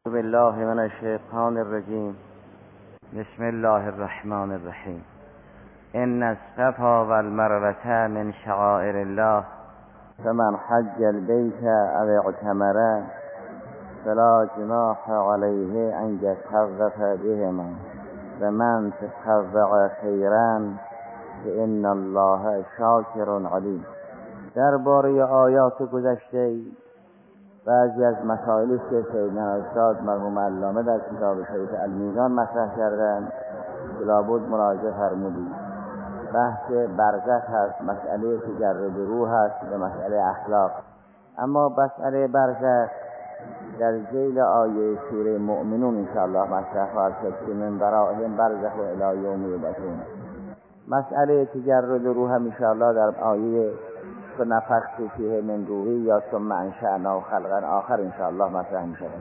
بالله من الشیطان الرجیم. بسم الله الرحمن الرحیم. ان الصفا والمروة من شعائر الله فمن حج البيت او اعتمر فلا جناح عليه ان يطوف بهما ومن تطوع خيرا فان الله شاکر علیم. درباره آیات گذشته بعضی از مسائلی که سیدنا استاد مرحوم علامه در کتاب شریف المیزان مطرح کردند که لابد مراجعه فرمودید. بحث برزخ هست، مسئله تجرد روح هست و مسئله اخلاق. اما مسئله برزخ در ذیل آیه سوره مؤمنون انشاءالله مطرح خواهد شد که من ورائهم برزخ الی یوم یبعثون. مسئله تجرد روح هم انشاءالله در آیه نفخت فیه من روحی یا ثم انشأناه خلقا آخر انشاءالله مطرح می شود.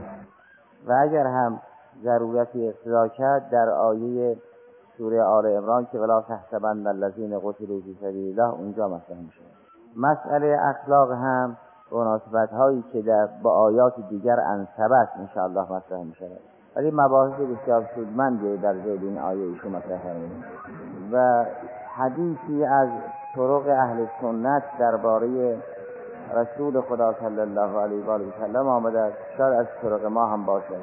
و اگر هم ضرورتی اقتضا کرد در آیه سوره آل عمران که ولا تحسبن الذین قتلوا فی سبیل الله اونجا مطرح می شود. مسئله اخلاق هم مناسبت هایی که با آیات دیگر انسبه است انشاءالله مطرح می شود. ولی مباحث بسیار سودمندی در ذیل این آیه ایشون مطرح کردند و حدیثی از طرق اهل سنت درباره رسول خدا صلی الله علیه و آله و سلم آمده است. شاید از طرق ما هم باشد.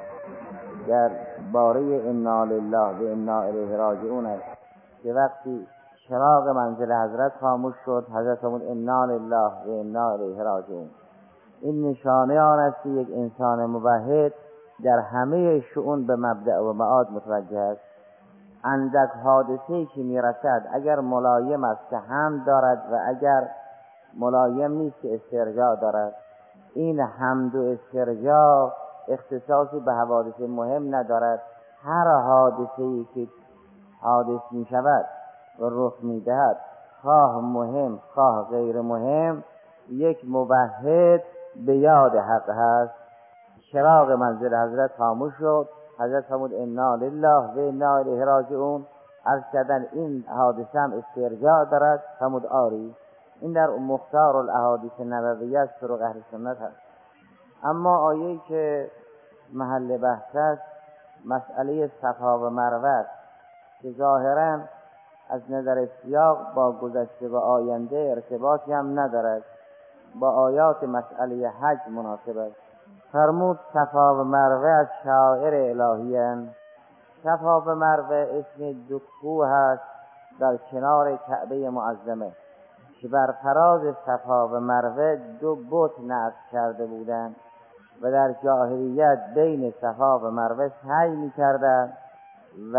در باره انا لله و انا الیه راجعون است که وقتی چراغ منزل حضرت خاموش شد، حضرت فرمود انا لله و انا الیه راجعون. این نشانه آن است که یک انسان موحد در همه شؤون به مبدأ و معاد متوجه است. اندک حادثه‌ای که میرسد اگر ملایم است که حمد دارد و اگر ملایم نیست که استرجاع دارد. این حمد و استرجاع اختصاصی به حوادث مهم ندارد. هر حادثه‌ای که حادث می شود و رخ می دهد، خواه مهم خواه غیر مهم، یک موحد به یاد حق هست. چراغ منزل حضرت خاموش شد، حضرت فرمود انا لله و انا الیه راجعون. عرض کردن این حادثه هم استرجاع دارد، فرمود آری. این در مختار الاحادیث نبویه از طرق اهل سنت هست. اما آیه‌ای که محل بحث است مسئله صفا و مروه که ظاهرا از نظر سیاق با گذشته و آینده ارتباطی هم ندارد، با آیات مسئله حج مناسب است. فرمود صفا و مروه از شعائر الهی‌اند. صفا و مروه اسم دو کوه است در کنار کعبه معظمه که بر فراز صفا و مروه دو بت نصب کرده بودند و در جاهلیت بین صفا و مروه سعی می‌کردند و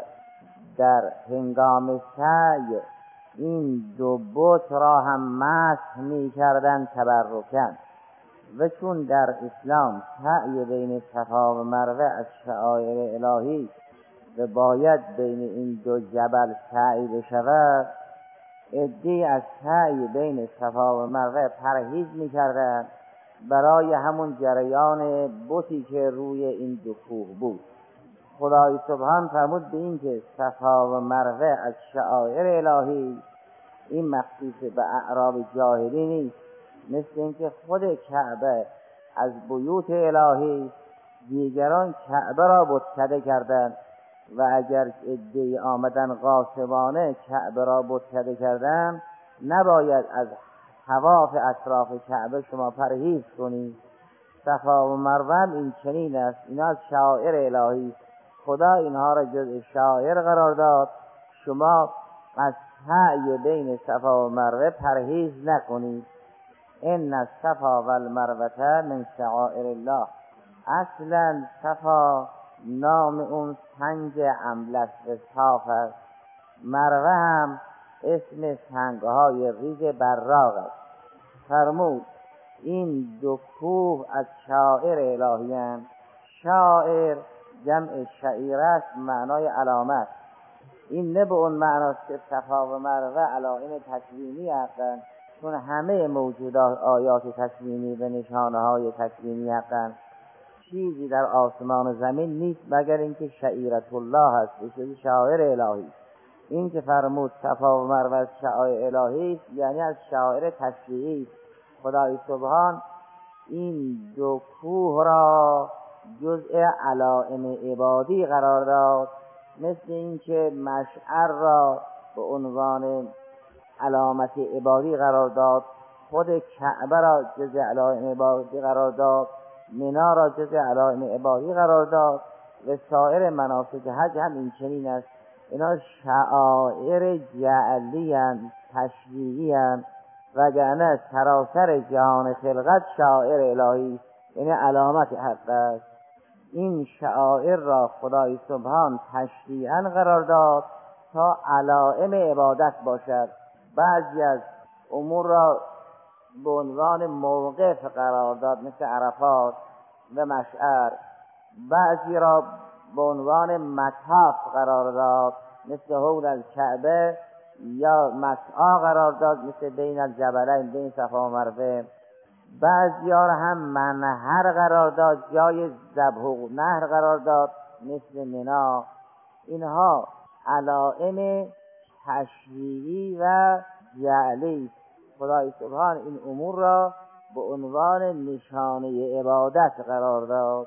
در هنگام سعی این دو بت را هم مسح می‌کردند تبرکاً. و چون در اسلام سعی بین صفا و مروه از شعائر الهی و باید بین این دو جبل سعی بشود، عده‌ای از سعی بین صفا و مروه پرهیز می‌کردند برای همون جریان بتی که روی این دو کوه بود. خدای سبحان فرمود به این که صفا و مروه از شعائر الهی، این مخصوص به اعراب جاهلی نیست. مثل اینکه خود کعبه از بیوت الهی، دیگران کعبه را بتکده کردند و اگر عده‌ای آمدن غاصبانه کعبه را بتکده کردند، نباید از طواف اطراف کعبه شما پرهیز کنید. صفا و مروه این چنین است. اینا از شعائر الهی، خدا اینها را جزء شعائر قرار داد. شما از سعی بین صفا و مروه پرهیز نکنید. ان الصفا والمروة من شعائر الله. اصلا صفا نام اون سنگ املس و صاف است. مروه هم اسم سنگهای ریز براق است. فرمود این دو کوه از شعائر الهی اند. شاعر جمع شعیره است، معنای علامت. این نه به اون معناست که صفا و مروه علائم تکوینی هستند، چون همه موجودات آیات تکوینی و نشانه های تکوینی هستند. چیزی در آسمان و زمین نیست مگر اینکه شعیرت الله است، به شعائر الهی. این که فرمود صفا و مروه از شعائر الهی یعنی از شعائر تشریعی. خدای سبحان این دو کوه را جزء علائم عبادی قرار داد، مثل اینکه مشعر را به عنوان علامت عبادی قرار داد، خود کعبه را جزء علائم عبادی قرار داد، منا را جزء علائم عبادی قرار داد و سایر مناسک حج هم این چنین است. اینا شعائر جعلی اند، تشریعی اند، وگرنه سراسر جهان خلقت شعائر الهی، یعنی علامت حق است. این شعائر را خدای سبحان تشریعاً قرار داد تا علائم عبادت باشد. بعضی از امور را به عنوان موقف قرار داد، مثل عرفات و مشعر. بعضی را به عنوان مطاف قرار داد، مثل حول الکعبه، یا مسعی قرار داد، مثل بین الجبلین، بین صفا و مروه. بعضی را هم منحر قرار داد، جای ذبح و نحر قرار داد، مثل منا. اینها علائم تشریعی و جعلی. خدای سبحان این امور را به عنوان نشانه عبادت قرار داد.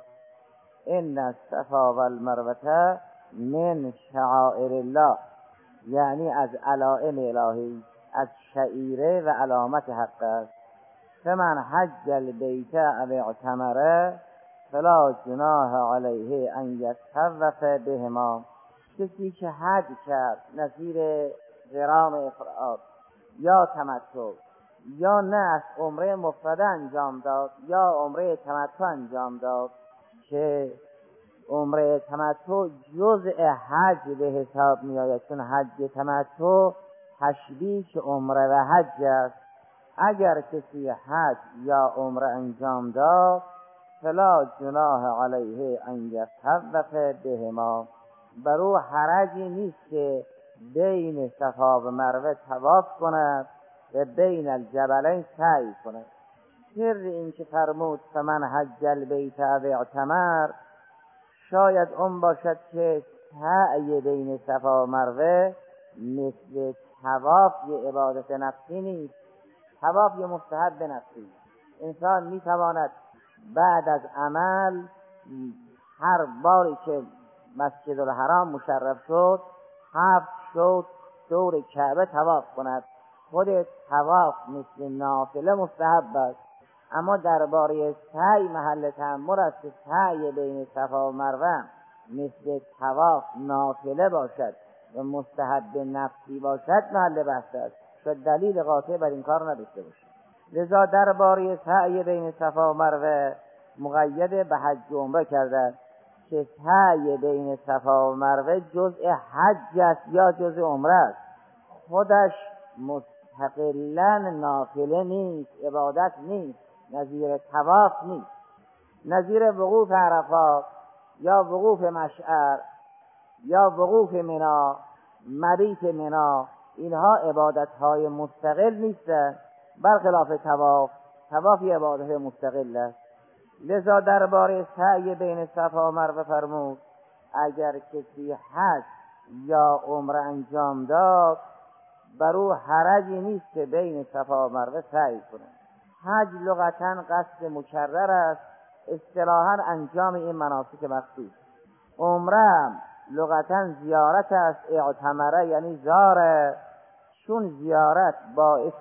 ان الصفا والمروه من شعائر الله، یعنی از علائم الهی، از شعیره و علامت حق است. فمن حج البیت او اعتمر فلا جناح علیه ان یطوف بهما. کسی که حج کرد، نظیر قران افراد یا تمتع، یا نه از عمره مفرده انجام داد یا عمره تمتع انجام داد، که عمره تمتع جزء حج به حساب می آید، چون حج تمتع تشبیه عمره و حج است. اگر کسی حج یا عمره انجام داد، فلا جناح علیه ان یطوف بهما، بر او حرجی نیست که بین صفا و مروه طواف کند و بین الجبلین سعی کند. سر این که فرمود فمن حج البیت او اعتمر، شاید اون باشد که سعی بین صفا و مروه مثل طواف یه عبادت نفسی نیست. طواف یه مستحب نفسی. انسان میتواند بعد از عمل هر باری که مسجد الحرام مشرف شد 7 شد دور کعبه طواف کند. خود طواف مثل نافله مستحب است، اما درباره سعی محل تأمل است که سعی بین صفا و مروه مثل طواف نافله باشد و مستحب نفسی باشد محل بحث است، شد دلیل قاطع بر این کار نداشته باشد. لذا درباره سعی بین صفا و مروه مقید به حج و عمره کرده که سعی بین صفا و مروه جزء حج است یا جزء عمره است. خودش مستقلاً نافله نیست، عبادت نیست، نظیر طواف نیست. نظیر وقوف عرفات یا وقوف مشعر یا وقوف منا، مبیت منا، اینها عبادت‌های مستقل نیستند، برخلاف طواف. طواف یه عبادت مستقل است. لذا درباره سعی بین صفا و مروه فرمود اگر کسی حج یا عمره انجام داد، بر او حرجی نیست که بین صفا و مروه سعی کند. حج لغتاً قصد مکرر است، اصطلاحاً انجام این مناسک مخصوص. عمره لغتاً زیارت است، اعتمره یعنی زاره، چون زیارت باعث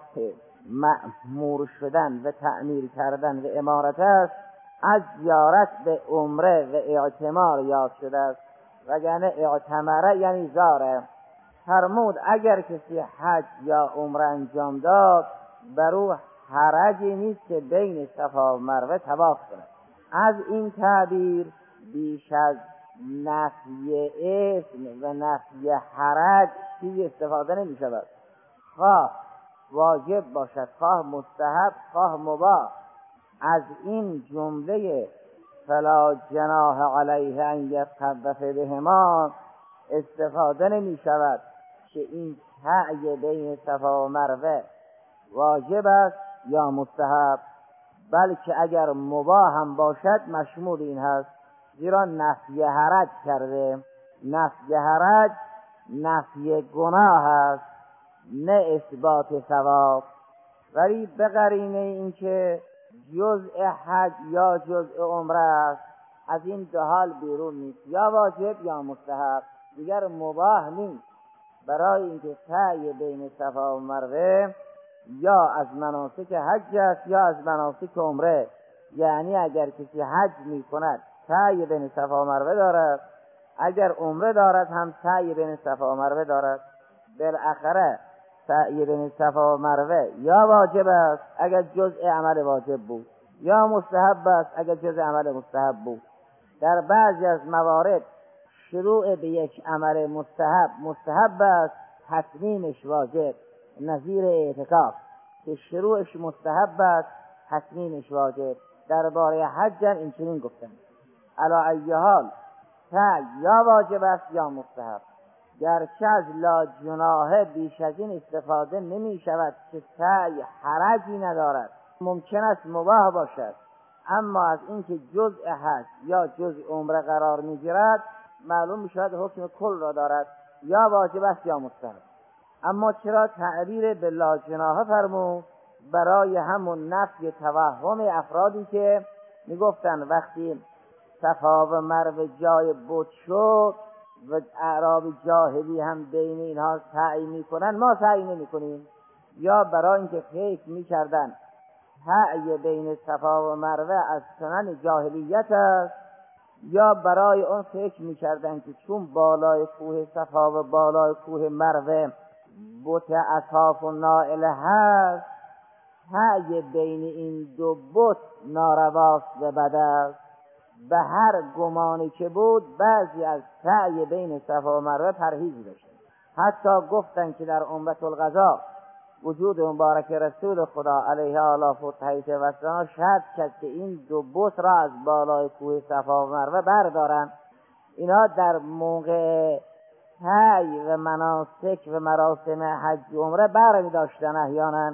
مأمور شدن و تعمیر کردن و امارت است، از زیارت به عمره و اعتمار یاد شده است، وگرنه اعتمره یعنی زاره. فرمود اگر کسی حج یا عمره انجام داد، بر او حرجی نیست که بین صفا و مروه طواف کند. از این تعبیر بیش از نفی اسم و نفی حرج چیزی استفاده نمی شود. خواه واجب باشد، خواه مستحب، خواه مباح، از این جمله فلا جناح علیه ان یطوف بهما استفاده نمی شود که این سعی بین صفا و مروه واجب است یا مستحب، بلکه اگر مباح هم باشد مشمول این هست، زیرا نفی حرج کرده. نفی حرج نفی گناه است، نه اثبات ثواب. ولی به قرینه این که جزء حج یا جزء عمره است، از این دو حال بیرون نیست، یا واجب یا مستحب، دیگر مباح نیست. برای اینکه سعی بین صفا و مروه یا از مناسک حج است یا از مناسک عمره. یعنی اگر کسی حج می کند سعی بین صفا و مروه دارد، اگر عمره دارد هم سعی بین صفا و مروه دارد. بالاخره سعی بین صفا و مروه یا واجب است اگر جزء عمل واجب بود، یا مستحب است اگر جزء عمل مستحب بود. در بعضی از موارد شروع به یک عمل مستحب است، تتمیمش واجب، نظیر اعتکاف که شروعش مستحب است، تتمیمش واجب. درباره حج هم این چنین گفتم. علی ای حال سعی یا واجب است یا مستحب. گرچه از لا جناح بیش از این استفاده نمی شود که سعی حرجی ندارد، ممکن است مباح باشد، اما از اینکه جزء حج یا جزء عمره قرار می گیرد معلوم می شود حکم کل را دارد، یا واجب است یا مستحب. اما چرا تعبیر به لا جناح فرمود؟ برای همون نفی توهم افرادی که می گفتن وقتی صفا و مروه جای بت شد و اعراب جاهلی هم بین اینها سعی می کنن، ما سعی نمی کنیم. یا برای اینکه فکر می کردن سعی بین صفا و مروه از سنن جاهلیت است، یا برای اون فکر می کردن که چون بالای کوه صفا و بالای کوه مروه بت اصحاف و نائله هست، سعی بین این دو بت نارواست و بد است. به هر گمانی که بود بعضی از سعی بین صفا و مروه پرهیز داشتن. حتی گفتن که در عمرة القضا وجود مبارک رسول خدا علیه آلاف و تحیط و سلام شرط کرد که این دو بت را از بالای کوه صفا و مروه بردارن. اینا در موقع سعی و مناسک و مراسم حج و عمره برمی داشتن. احیانا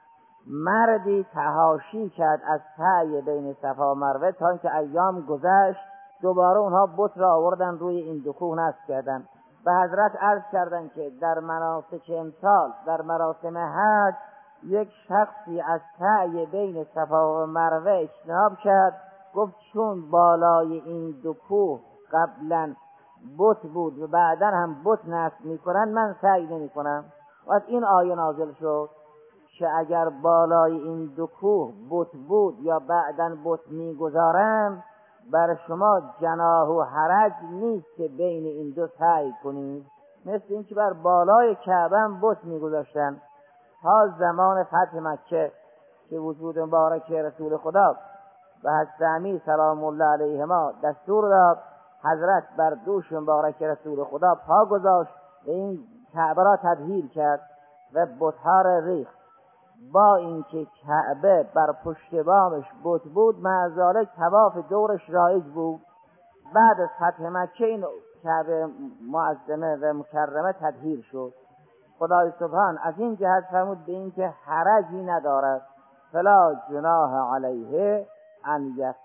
مردی تحاشی کرد از سعی بین صفا و مروه تا اینکه ایام گذشت، دوباره اونها بت را آوردن روی این دو کوه نصب کردن. به حضرت عرض کردن که در مناسک امسال در مراسم حج یک شخصی از سعی بین صفا و مروه اجتناب کرد. گفت چون بالای این دو کوه قبلا بت بود و بعدا هم بت نصب میکنن، من سعی نمی کنم. و از این آیه نازل شد که اگر بالای این دو کوه بت بود یا بعدا بت میگذارم، بر شما جناح و حرج نیست که بین این دو سعی کنید. مثل این که بر بالای کعبه هم بت میگذاشتن تا زمان فتح مکه که وجود مبارک رسول خدا و حضرت امیر سلام الله علیهما دستور داد، حضرت بر دوش مبارک رسول خدا پا گذاشت و این کعبه را تطهیر کرد و بت‌ها را ریخت. با اینکه کعبه بر پشت بامش بت بود، مع ذالک طواف دورش رایج بود. بعد از فتح مکه این کعبه معظمه و مکرمه تطهیر شد. خدای سبحان از این جهت فرمود به اینکه حرجی ندارد، فلا جناح علیه ان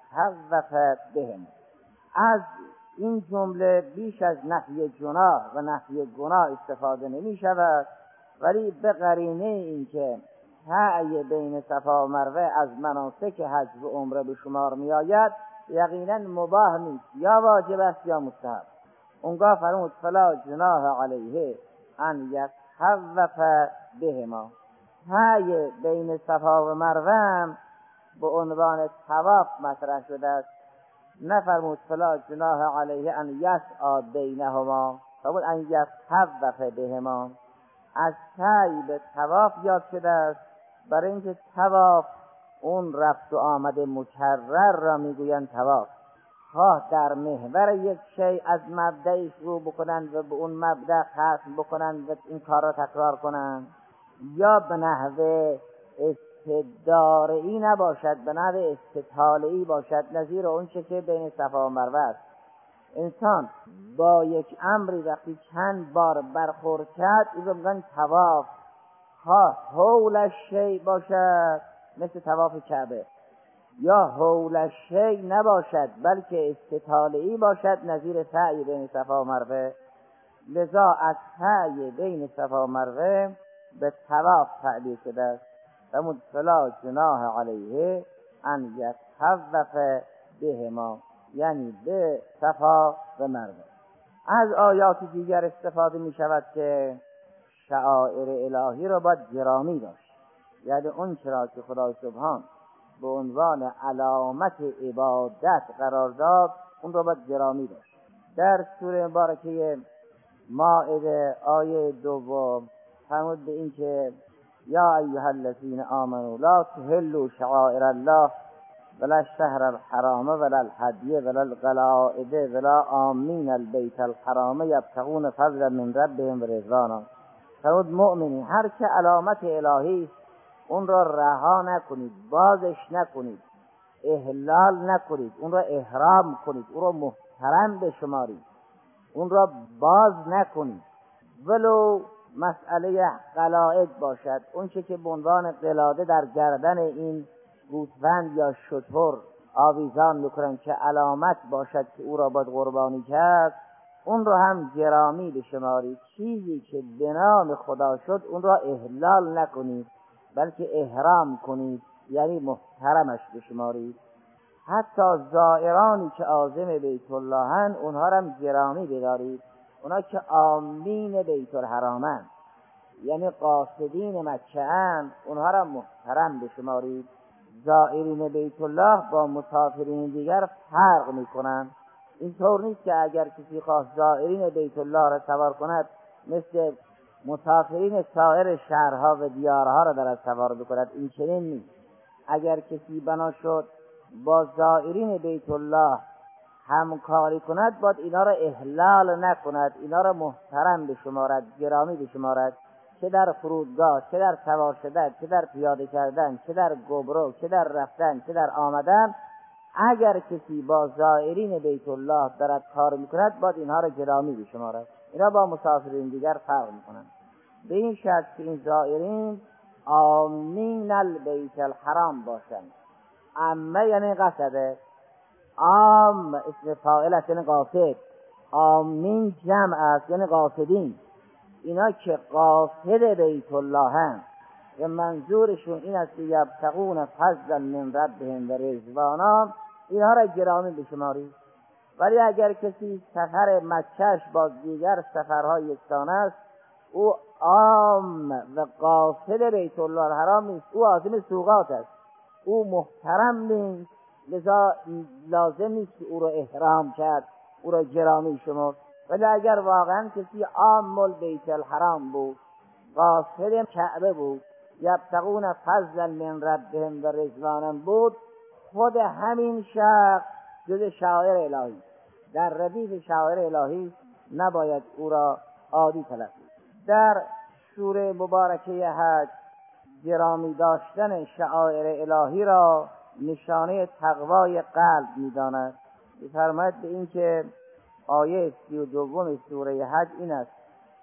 یطوف بهم. از این جمله بیش از نفی جناح و نفی گناه استفاده نمی شود، ولی به قرینه این که سعی بین صفا و مروه از مناسک حج و عمره به شمار می آید، یقینا مباح نیست، یا واجب است یا مستحب. اونگاه فرمود فلا جناح علیه ان یطوف بهما. سعی بین صفا و مروه به عنوان طواف مطرح شده است، نفرمود فلا جناح علیه ان یسعی بینهما، فرمود ان یطوف بهما. از سعی به طواف یاد شده است، برای اینکه طواف اون رفت و آمد مکرر را میگویند طواف. خواه در محور یک شیء از مبدأ شروع بکنند و به اون مبدأ ختم بکنند و این کار را تکرار کنند، یا به نحو استداره‌ای نباشد، به نحو استطاله‌ای باشد، نظیر اون چه که بین صفا و مروه است. انسان با یک امری وقتی چند بار برخورد کرد، این رو میگن طواف. خواه حول الشیء باشد مثل طواف کعبه، یا حول الشیء نباشد بلکه استطاله‌ای باشد، نظیر سعی بین صفا و مروه. لذا از سعی بین صفا و مروه به طواف تعبیر شده است. فرمود فلا جناح علیه ان یطوف بهما. یعنی به صفا و مروه. از آیات دیگر استفاده می شود که شعائر الهی را باید گرامی داشت، یعنی اون چرا که خدای سبحان به عنوان علامت عبادت قرار داد اون را باید گرامی داشت. در سوره مبارکه مائده آیه 2 فرمود به این که یا ایها الذین آمنوا لا تحلوا شعائر الله ولا الشهر الحرام ولا الهدی ولا القلائد ولا آمین البیت الحرام یبتغون فضلا من ربهم و رضوانا. فرمود مؤمنین هر که علامت الهی اون را رها نکنید، بازش نکنید، احلال نکنید، اون را احرام کنید، اون را محترم بشمارید، اون را باز نکنید، ولو مسئله قلائد باشد، اون چه که به عنوان قلاده در گردن این گوسفند یا شتر آویزان میکنن که علامت باشد که او را باید قربانی کرد، اون را هم گرامی بشمارید. چیزی که به نام خدا شد اون را احلال نکنید بلکه احرام کنید، یعنی محترمش بشمارید. حتی زائرانی که عازم بیت اللهن اونها را هم گرامی بدارید، اونها که آمین بیت الحرامن یعنی قاصدین مکه اند، اونها را محترم بشمارید. زائرین بیت الله با مسافرین دیگر فرق میکنند. اینطور نیست که اگر کسی خواست زائرین بیت الله را سوار کند مثل مسافرین سایر شهرها و دیارها را در سوار بکند، این چنین نیست. اگر کسی بنا شد با زائرین بیت الله همکاری کند باید اینا را احلال نکند، اینا را محترم بشمارد، گرامی بشمارد، چه در فرودگاه، چه در سوار شدن، چه در پیاده کردن، چه در گبرو، چه در رفتن، چه در آمدن. اگر کسی با زائرین بیت الله دارد کار میکند باید اینها را گرامی بشمارد. اینا با مسافرین دیگر فرق میکنند به این شرط که این زائرین آمین البیت الحرام باشند. عمه یعنی قصده، عام اسم فاعل است یعنی قاصد، آمین جمع است یعنی قاصدین. اینا که قاصد بیت الله هستند و منظورشون این است که یبتغون فضلا من ربهم و رضوانا، اینها را گرامی بشمارید. ولی اگر کسی سفر مکهش با دیگر سفرهای یکسان است، او عام و قاصد بیت الله الحرام نیست، او عازم سوقات است، او محترم نیست، لذا لازم نیست که او را احرام کرد، او را گرامی شمرد. ولی اگر واقعا کسی عام البیت الحرام بود، قاصد کعبه بود، یبتغون فضلا من ربهم و رضوانا بود، خود همین شخص جز شعائر الهی، در ردیف شعائر الهی نباید او را عادی تلقی. در سوره مبارکه حج گرامی داشتن شعائر الهی را نشانه تقوای قلب می‌داند. می‌فرماید به این که آیه 32 سوره حج این است: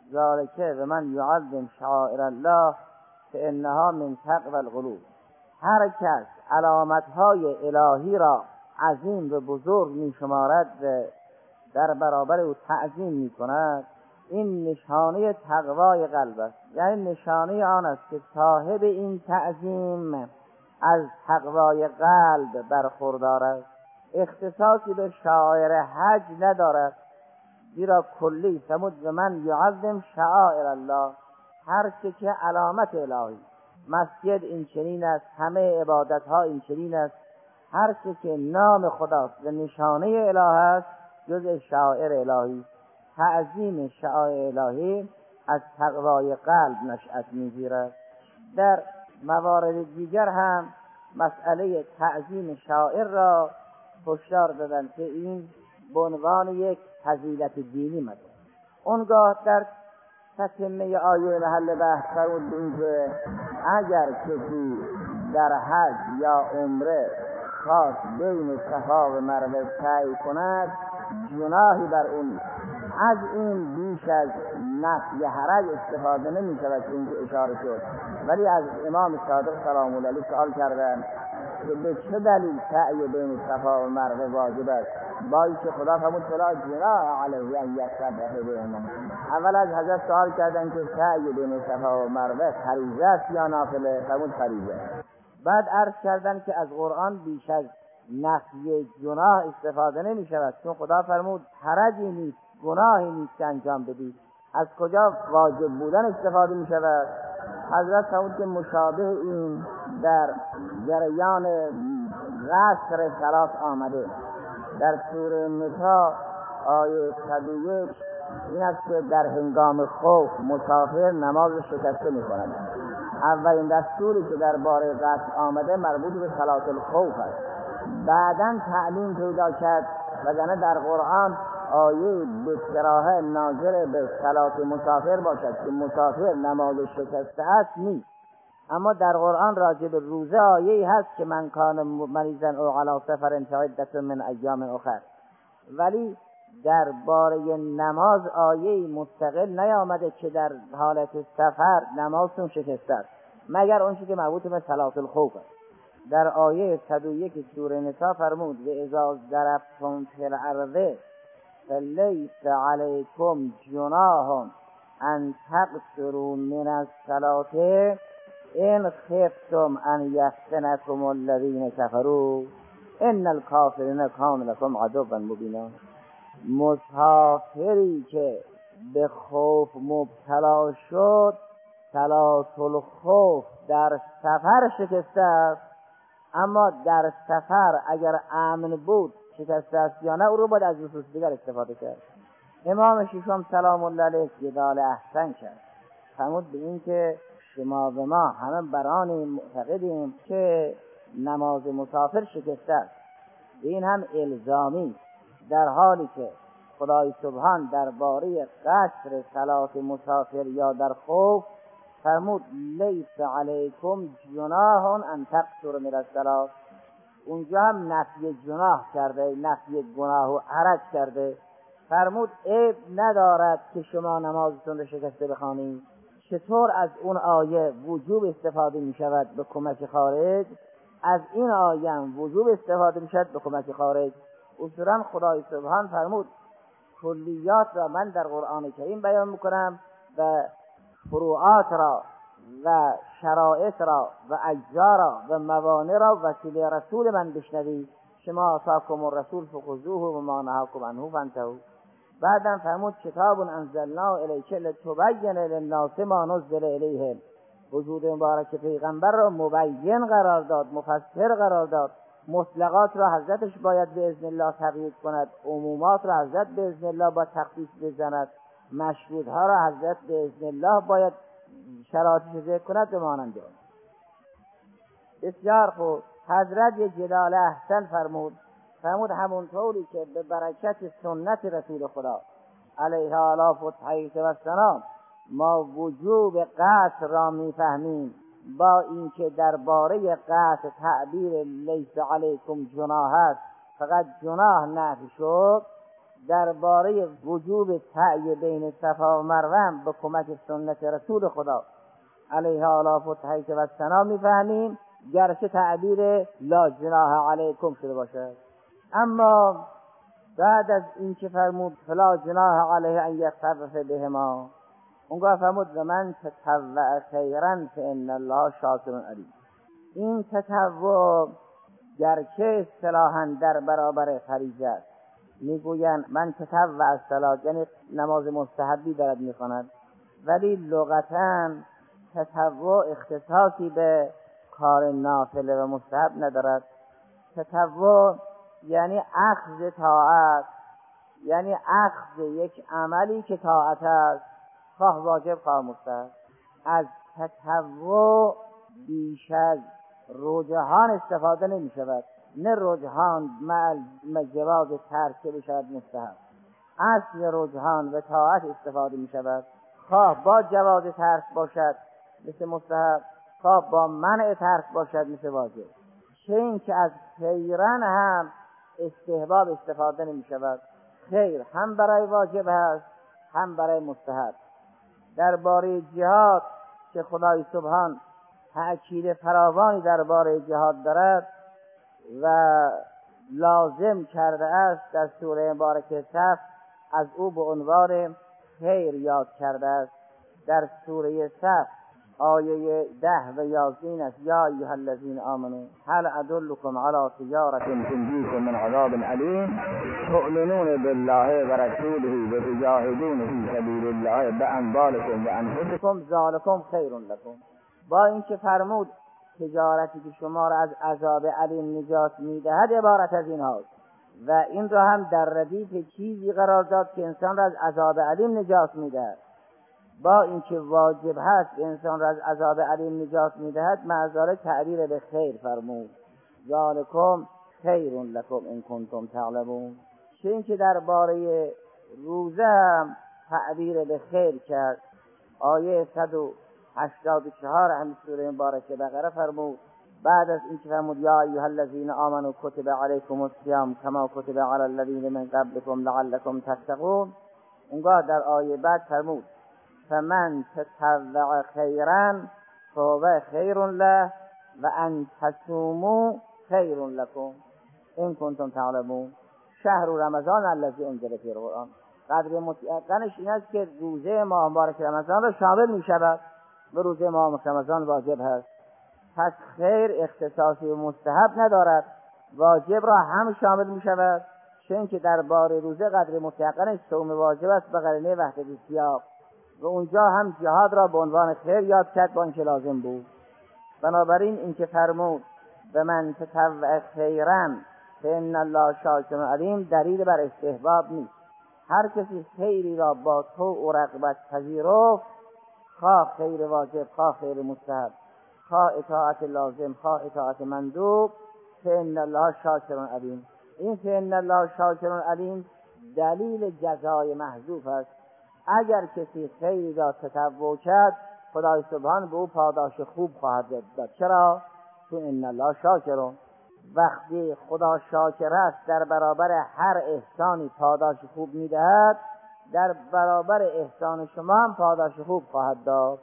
ذالک و من یعظم شعائر الله فانها من تقوی القلوب. هر کس علامت‌های الهی را عظیم و بزرگ می‌شمارد و در برابر او تعظیم می‌کند، این نشانه تقوای قلب است، یعنی نشانه آن است که صاحب این تعظیم از تقوای قلب برخوردار است. اختصاصی به شعائر حج ندارد، زیرا کلی فرمود و من یعظم شعائر الله، هر چه که علامت الهی، مسجد این چنین است، همه عبادت ها این چنین است، هر چه که نام خداست و نشانه اله است جز شعائر الهی. تعظیم شعائر الهی از تقوای قلب نشأت می‌گیرد. در موارد دیگر هم مسئله تعظیم شعائر را هشدار دادند که این به عنوان یک فضیلت دینی مد. اونگاه در تتمه آیه محل بحث فرمود که اگر کسی در حج یا عمره خواست بین صفا و مروه سعی کند گناهی بر اون. از این بیش از نفی حرج استفاده نمی شود که اینکه اشاره شد. ولی از امام صادق سلام الله علیه سوال کردن که به چه دلیل سعی بین صفا و مروه واجب است؟ با اینکه خدا فرمود فلا جناح علیه ان یسبح بینهما. اول از حضرت سوال کردن که سعی بین صفا و مروه فریضه است یا نافله؟ فرمود فریضه. بعد عرض کردن که از قرآن بیش از نفی گناه استفاده نمی شود، چون خدا فرمود حرجی نیست، گناهی نیست که انجام بدید. از کجا واجب بودن استفاده می شود؟ حضرت فرمود که مشابه این در جریان قصر صلات آمده. در سوره نساء آیه 101 این است که در هنگام خوف مسافر نماز شکسته می کند. اولین دستوری که در باره قصر آمده مربوط به صلات الخوف است. بعداً تعلیم پیدا کرد وگرنه در قرآن آیه به صراحه ناظر به صلات مسافر باشد که مسافر نماز شکسته است نیست. اما در قرآن راجع به روزه آیه‌ای هست که من کان مریضا او علی سفر فعدة من ایام اخر، ولی در باره نماز آیه‌ای مستقل نیامده که در حالت سفر نمازتون شکسته است، مگر اون چیزی که مربوط به صلات الخوف است. در آیه 101 سوره نساء فرمود و اذا ضربتم فی الارض فلیس علیکم جناح ان تقصروا من الصلاة ان خفتم ان یفتنکم الذین کفروا ان الکافرین کانوا لکم عدوا مبینا. مسافری که به خوف مبتلا شد، صلات الخوف در سفر شکسته است، اما در سفر اگر امن بود شکسته است یا نه، او رو باید از نصوص دیگر استفاده کرد. امام ششم سلام الله علیه جدال احسن کرد، فرمود به این که شما و ما همه برانی معتقدیم که نماز مسافر شکسته است، این هم الزامی، در حالی که خدای سبحان درباره قصر صلات مسافر یا در خوف فرمود لیس علیکم جناح ان تقصروا من الصلاة. اونجا هم نفی جناح کرده، نفی گناه و حرج کرده، فرمود عیب ندارد که شما نمازتون رو شکسته بخوانید. چطور از اون آیه وجوب استفاده می شود به کمک خارج، از این آیه هم وجوب استفاده می شود به کمک خارج. اصولا خدای سبحان فرمود کلیات را من در قرآن کریم بیان میکنم و فروعات را و شرائط را و اجزا را و موانع را وسیله رسول من بشنوید. شما آتاکم الرسول فخذوه و ما نهاکم عنه فانتهوا. بعدم فرمود کتاب انزلناه الیک لتبین للناس ما نزل الیهم. وجود مبارک پیغمبر را مبین قرار داد، مفسر قرار داد. مطلقات را حضرتش باید به اذن الله تقیید کند، عمومات را حضرت به اذن الله با تخصیص بزند، مشهودها را حضرت به اذن الله باید شرایطش ذکر کند به مانند آن. بسیار خوب. حضرت یک جدال احسن فرمود همونطوری که به برکت سنت رسول خدا علیه آلاف و تحییط و سلام ما وجوب قصر را میفهمیم، با اینکه درباره قصر تعبیر لیس علیکم جناح است، فقط جناح نفی شد، درباره وجوب سعی بین صفا و مروه به کمک سنت رسول خدا علیه آلاف و تحییط و سلام میفهمیم، گرچه تعبیر لا جناح علیکم شده باشد. اما بعد از این که فرمود فلا جناح علیه ان یخفف بهما، اونگاه فرمود و من تطوع خیرا فان الله شاکر علیم. این تطوع گرچه اصطلاحاً در برابر فریضه است، میگویند من تطوع از صلات یعنی نماز مستحبی دارد میخواند، ولی لغتاً تطوع اختصاصی به کار نافله و مستحب ندارد. تطوع یعنی اخذ طاعت، یعنی اخذ یک عملی که طاعت است، خواه واجب خواه مستحب. از تطوع بیش از رجحان استفاده نمی شود، نه رجحان مع جواز ترک که بشود مستحب. اصل رجحان و طاعت استفاده می شود، خواه با جواز ترک باشد مثل مستحب، خواه با منع ترک باشد مثل واجب. چه این که از خیرن هم استحباب استفاده نمی شود. خیر هم برای واجب هست هم برای مستحب. درباره جهاد که خدای سبحان تأکید فراوانی درباره جهاد دارد و لازم کرده است، در سوره مبارکه صف از او به عنوان خیر یاد کرده است. در سوره صف آیه 10 و 11 است. یا ایها الذین آمنوا هل ادلکم علی تجارة تنجیکم من عذاب علیم تؤمنون بالله و رسوله و تجاهدون فی سبیل الله باموالکم و انفسکم ذلکم خیر لکم. با اینکه فرمود تجارتی که شما را از عذاب علیم نجات میدهد عبارت از این هاست و این را هم در ردیف چیزی قرار داد که انسان را از عذاب علیم نجات میدهد. با اینکه واجب هست انسان را از عذاب علیم نجات میدهد، معذاره تعبیر به خیر فرمود. ذالکم خیر لکم ان کنتم تعلمون. چه اینکه درباره روزه هم تعبیر به خیر کرد. آیه 184 هم سوره مبارکه بقره فرمود بعد از اینکه فرمود یا ایها الذین آمنوا کتب علیکم الصیام کما کتب علی الذین من قبلکم لعلکم تتقون، اونگاه در آیه بعد فرمود فمن تطوع خیرا فهو خیر له و ان تصوموا خیر لکم ان کنتم تعلمون. شهر رمضان الذی انزل فیه القرآن. قدر متعقنش این است که روزه ماه مبارک رمضان را شامل می شود و روزه ماه رمضان واجب هست. پس خیر اختصاصی و مستحب ندارد، واجب را هم شامل می شود. چون که در بار روزه قدر متعقنش صوم واجب است به قرینه وحدت سیاق و اونجا هم جهاد را به عنوان خیر یاد کرد با اینکه لازم بود. بنابراین اینکه فرمود به من تطوع خیرا فإن الله شاکر علیم دلیل بر استحباب نیست. هر کسی خیری را با طوع و رغبت پذیرفت، خواه خیر واجب خواه خیر مستحب، خواه اطاعت لازم خواه اطاعت مندوب، فإن الله شاکر علیم. این فإن الله شاکر علیم دلیل جزای محذوف است. اگر کسی خیری را تطوع کرد، خدای سبحان به او پاداش خوب خواهد داد. چرا؟ چون ان الله شاکر. وقتی خدا شاکر است در برابر هر احسانی پاداش خوب میدهد، در برابر احسان شما هم پاداش خوب خواهد داد.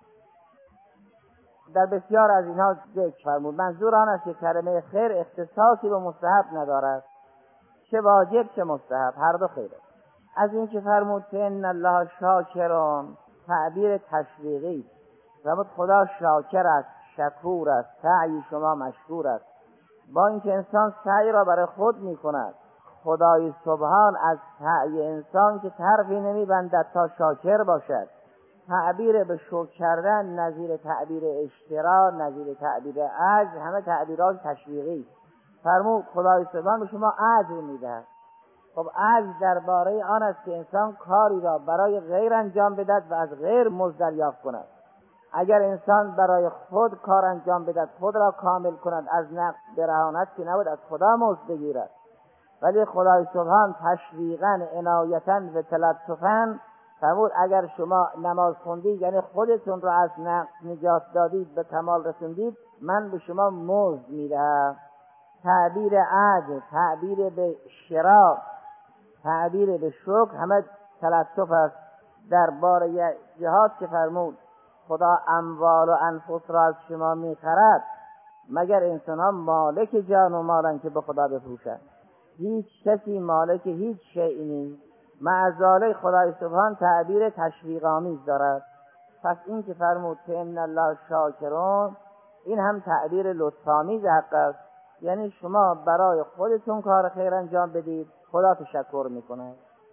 در بسیار از اینها ذکر فرمود. منظور آن است که کلمه خیر اختصاصی به مستحب ندارد، چه واجب چه مستحب هر دو خیره. از این که فرمود که ان الله شاکرون تعبیر تشویقی، فرمود خدا شاکر است شکور است سعی شما مشکور است. با اینکه انسان سعی را برای خود می کند، خدای سبحان از سعی انسان که طرفی نمی بندد تا شاکر باشد. تعبیر به شکر کردن نظیر تعبیر اشترا، نظیر تعبیر عجز، همه تعبیرات تشویقی. فرمود خدای سبحان به شما عجز میدهد. خب عجز درباره آن است که انسان کاری را برای غیر انجام بدهد و از غیر مزد دریافت کند. اگر انسان برای خود کار انجام بدهد، خود را کامل کند، از نقص برهاند که نبود از خدا مزد بگیرد. ولی خدای سبحان تشویقاً عنایتاً و تلطفاً فرمود اگر شما نماز خوندید یعنی خودتون را از نقص نجات دادید به کمال رسوندید، من به شما مزد میدهم. تعبیر عجز، تعبیر به شراک، تعبیر به شکر همه تلطف است. در باره جهاد که فرمود خدا اموال و انفس را از شما میخرد، مگر انسان ها مالک جان و مالن که به خدا بفروشند؟ هیچ کسی مالک هیچ شیئی نیست. معذاله خدای سبحان تعبیر تشویق آمیز دارد. پس این که فرمود که ان الله شاکرون، این هم تعبیر لطف‌آمیز حق است. یعنی شما برای خودتون کار خیر انجام بدید، خدا تشکر میکنه.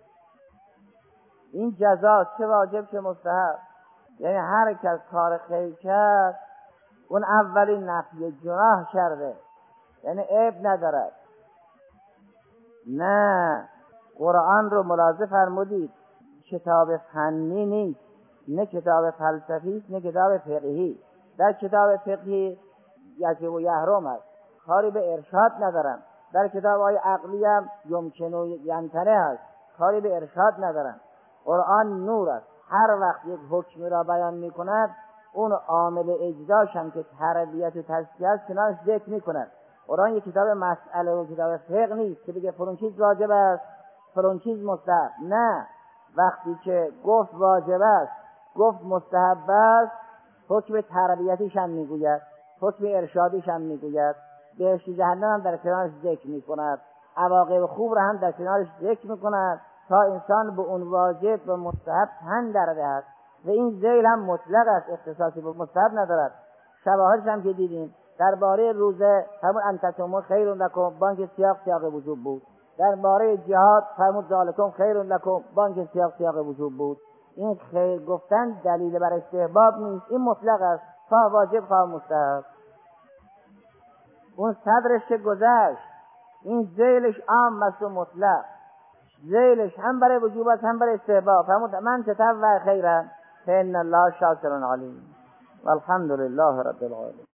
این جزا چه واجب چه مستحب. یعنی هر کس کار خیر کرد اون اولین نفی جناح کرده، یعنی عیب ندارد. نه، قرآن رو ملاحظه فرمودید کتاب فنی نیست، نه کتاب فلسفی است، نه کتاب فقهی. در کتاب فقهی یجب و یحرم است، کاری به ارشاد ندارم. در کتاب های عقلی هم یمکن و ینتنه است، کاری به ارشاد ندارم. قرآن نور است، هر وقت یک حکمی را بیان می کند اون عامل اجزاش هم که تربیت و تزکیه است کنارش ذکر می کند. قرآن یک کتاب مسئله و کتاب فقه نیست که بگه فلان چیز واجب است فلان چیز مستحب. نه، وقتی که گفت واجب است گفت مستحب است، حکم تربیتیش هم میگوید، حکم ارشادیش هم میگوید، بهشت جهنم هم در کنارش ذکر میکند، عواقب خوب را هم در کنارش ذکر میکند تا انسان به اون واجب و مستحب تن در دهد. و این ذیل هم مطلق است، اختصاصی به مستحب ندارد. شواهدش هم که دیدیم درباره روزه همون انتصموا خیر لکم، بانک سیاق وجوب بود. درباره جهاد فرمود ذالکم خیر لکم، بانک سیاق وجوب بود. این خیر گفتن دلیل بر استحباب نیست، این مطلق است، خواه واجب خواه مستحب. اون صدرش که گذشت، این ذیلش عام است و مطلق، ذیلش هم برای وجوبات هم برای استحباب. فرمود من تطوع خیرا فإن الله شاکر علیم والحمد لله رب العالمین.